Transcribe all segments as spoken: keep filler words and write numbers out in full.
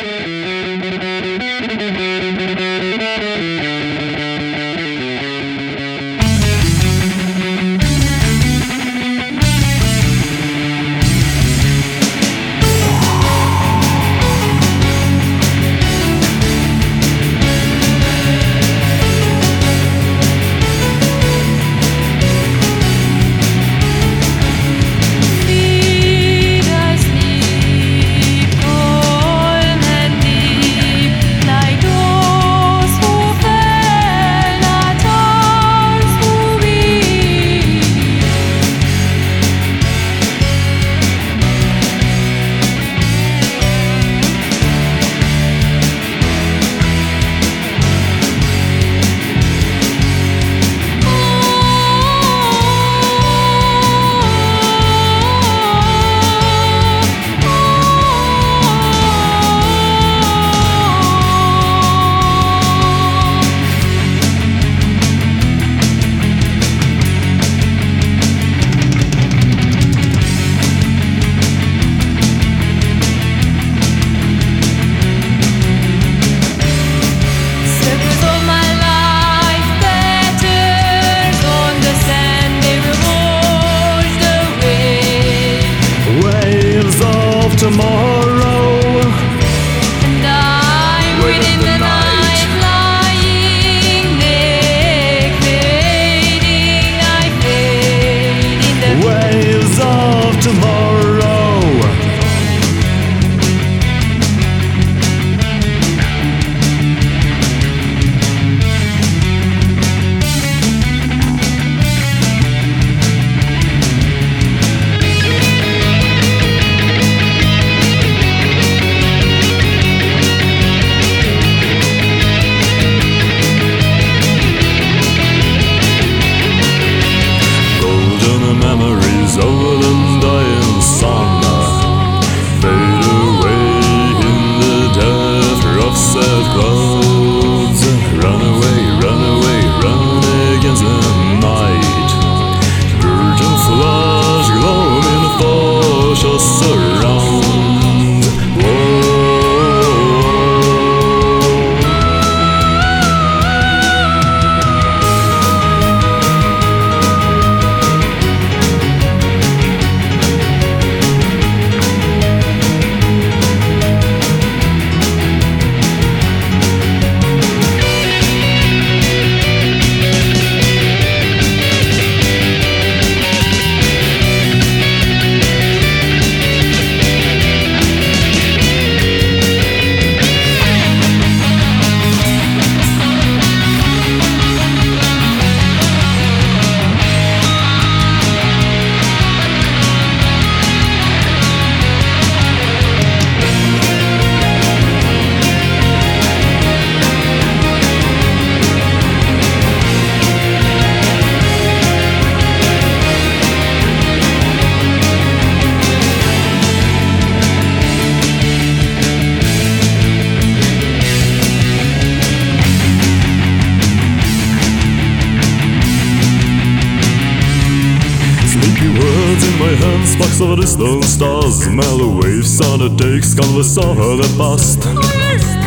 Tomorrow, and I'm waiting the night, lying naked, fading, I fade in the waves of tomorrow. Memories of an dying sun fade away in the death of sad clouds. Run away, run away, run against the night. Virgin flash glowing flash us around. Whoa. Words in my hands, sparks of distant stars, mellow waves on the takes, canvas of the past.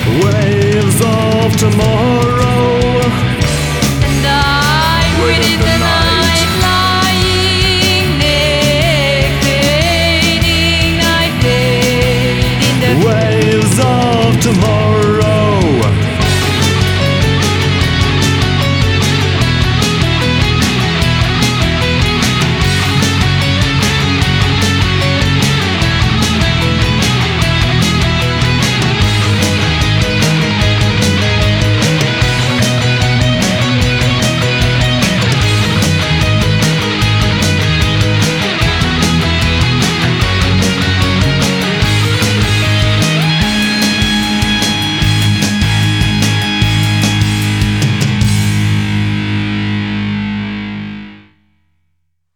Tomorrow, and I'm waiting.